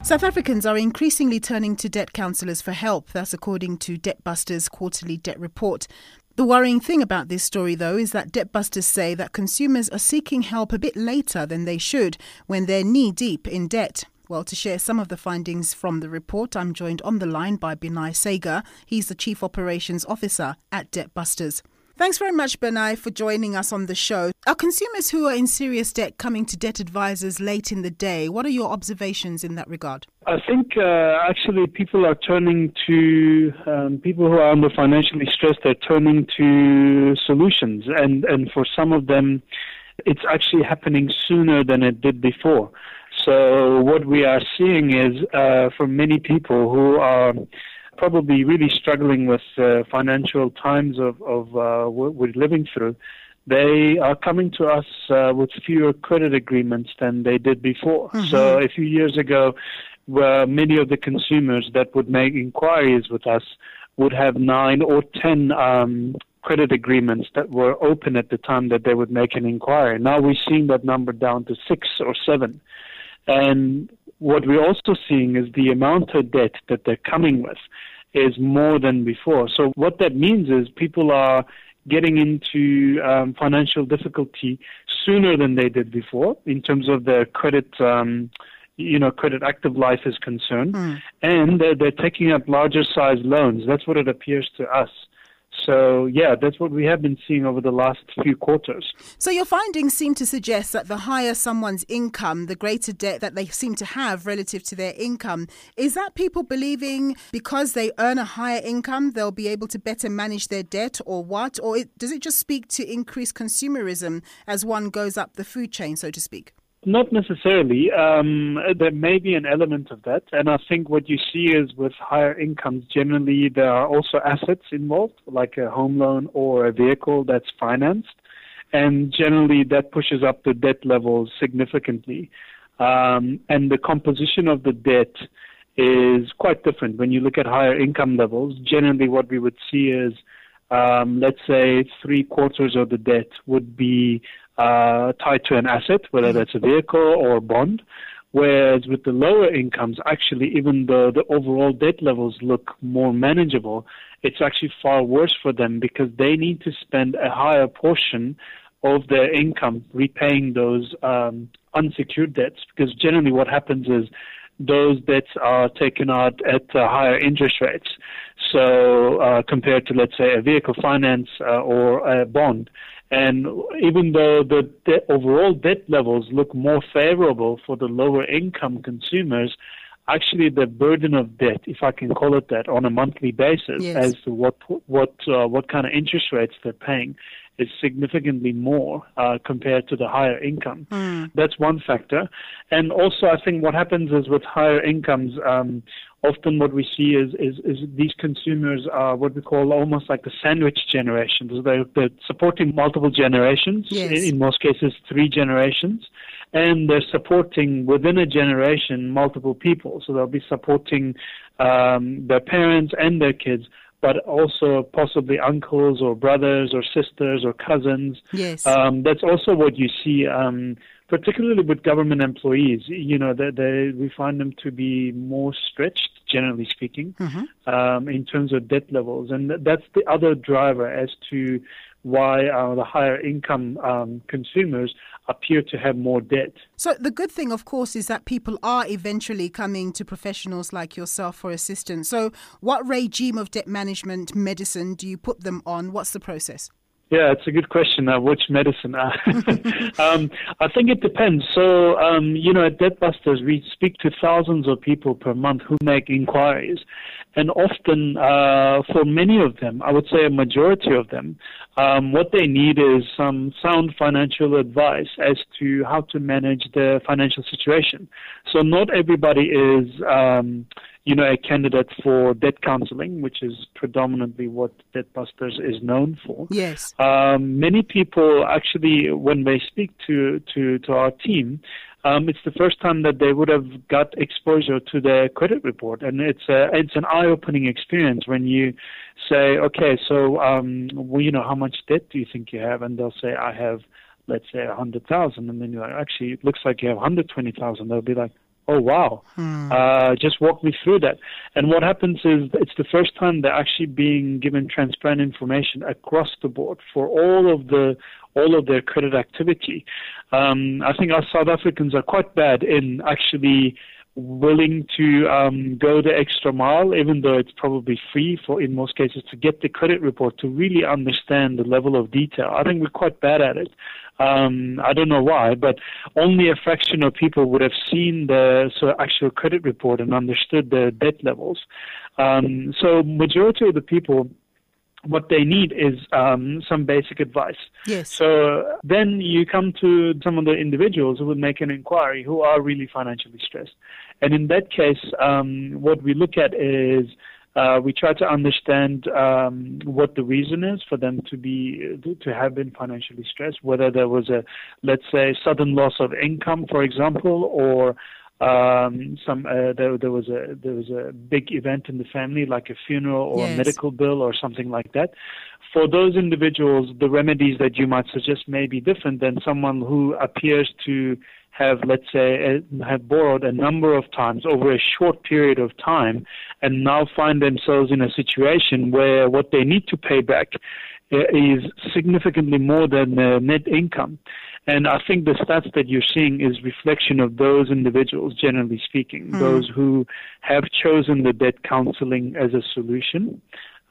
South Africans are increasingly turning to debt counsellors for help. That's according to Debtbusters' quarterly debt report. The worrying thing about this story, though, is that Debtbusters say that consumers are seeking help a bit later than they should when they're knee-deep in debt. Well, to share some of the findings from the report, I'm joined on the line by Binay Sega. He's the Chief Operations Officer at Debtbusters. Thanks very much, Binay, for joining us on the show. Are consumers who are in serious debt coming to debt advisors late in the day? What are your observations in that regard? I think actually people are turning to, people who are under financially stressed, they're turning to solutions. And for some of them, it's actually happening sooner than it did before. So what we are seeing is for many people who are probably really struggling with financial times of what we're living through, they are coming to us with fewer credit agreements than they did before. Mm-hmm. So a few years ago, many of the consumers that would make inquiries with us would have 9 or 10 credit agreements that were open at the time that they would make an inquiry. Now we're seeing that number down to 6 or 7. And what we're also seeing is the amount of debt that they're coming with is more than before. So what that means is people are getting into financial difficulty sooner than they did before in terms of their credit, credit active life is concerned. And they're taking up larger size loans. That's what it appears to us. So, yeah, that's what we have been seeing over the last few quarters. So your findings seem to suggest that the higher someone's income, the greater debt that they seem to have relative to their income. Is that people believing because they earn a higher income, they'll be able to better manage their debt, or what? Or does it just speak to increased consumerism as one goes up the food chain, so to speak? Not necessarily. There may be an element of that. And I think what you see is with higher incomes, generally there are also assets involved, like a home loan or a vehicle that's financed. And generally that pushes up the debt levels significantly. And the composition of the debt is quite different. When you look at higher income levels, generally what we would see is, let's say 3/4 of the debt would be tied to an asset, whether that's a vehicle or a bond, whereas with the lower incomes, actually, even though the overall debt levels look more manageable, it's actually far worse for them because they need to spend a higher portion of their income repaying those unsecured debts, because generally what happens is those debts are taken out at higher interest rates. So compared to, let's say, a vehicle finance or a bond. And even though the overall debt levels look more favorable for the lower income consumers, actually the burden of debt, if I can call it that, on a monthly basis, yes, as to what kind of interest rates they're paying, is significantly more compared to the higher income. That's one factor. And also I think what happens is with higher incomes, often what we see is these consumers are what we call almost like the sandwich generation. So they're supporting multiple generations, yes, in most cases 3 generations, and they're supporting within a generation multiple people. So they'll be supporting their parents and their kids, but also possibly uncles or brothers or sisters or cousins. Yes. That's also what you see, particularly with government employees. We find them to be more stretched, generally speaking, in terms of debt levels. And that's the other driver as to why the higher income consumers appear to have more debt. So the good thing, of course, is that people are eventually coming to professionals like yourself for assistance. So what regime of debt management medicine do you put them on? What's the process? Yeah, it's a good question. Which medicine? I think it depends. So, at Debtbusters, we speak to thousands of people per month who make inquiries. And often, for many of them, I would say a majority of them, what they need is some sound financial advice as to how to manage their financial situation. So not everybody is a candidate for debt counseling, which is predominantly what Debtbusters is known for. Yes. Many people actually, when they speak to our team, it's the first time that they would have got exposure to their credit report, and it's an eye-opening experience when you say, okay, so how much debt do you think you have? And they'll say, I have, let's say, 100,000, and then you're like, actually, it looks like you have 120,000. They'll be like, Oh, wow. Just walk me through that. And what happens is it's the first time they're actually being given transparent information across the board for all of their credit activity. I think us South Africans are quite bad in actually willing to go the extra mile, even though it's probably free in most cases, to get the credit report to really understand the level of detail. I think we're quite bad at it. I don't know why, but only a fraction of people would have seen the actual credit report and understood the debt levels. So majority of the people, what they need is some basic advice. Yes. So then you come to some of the individuals who would make an inquiry who are really financially stressed. And in that case, what we look at is we try to understand what the reason is for them to have been financially stressed, whether there was let's say, sudden loss of income, for example, or there was a big event in the family, like a funeral or a medical bill or something like that. For those individuals, the remedies that you might suggest may be different than someone who appears to have, let's say, have borrowed a number of times over a short period of time and now find themselves in a situation where what they need to pay back is significantly more than their net income. And I think the stats that you're seeing is reflection of those individuals, generally speaking, those who have chosen the debt counseling as a solution.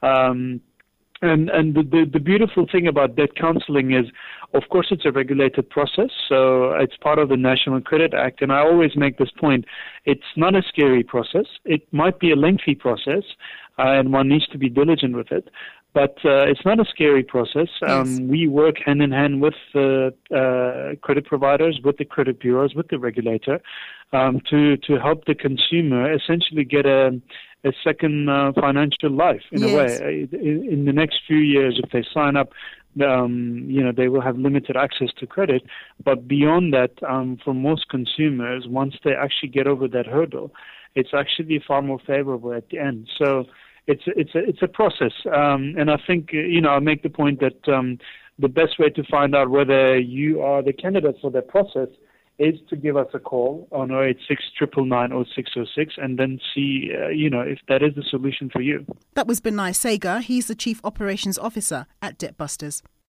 And the beautiful thing about debt counseling is, of course, it's a regulated process, so it's part of the National Credit Act. And I always make this point, it's not a scary process. It might be a lengthy process, and one needs to be diligent with it. But it's not a scary process. We work hand in hand with the credit providers, with the credit bureaus, with the regulator, to help the consumer essentially get a second financial life in a way. In the next few years, if they sign up, they will have limited access to credit. But beyond that, for most consumers, once they actually get over that hurdle, it's actually far more favorable at the end. So it's a process, and I think I make the point that the best way to find out whether you are the candidate for that process is to give us a call on 086 999 0606 and then see if that is the solution for you. That was Benai Sega. He's the Chief Operations Officer at Debt Busters.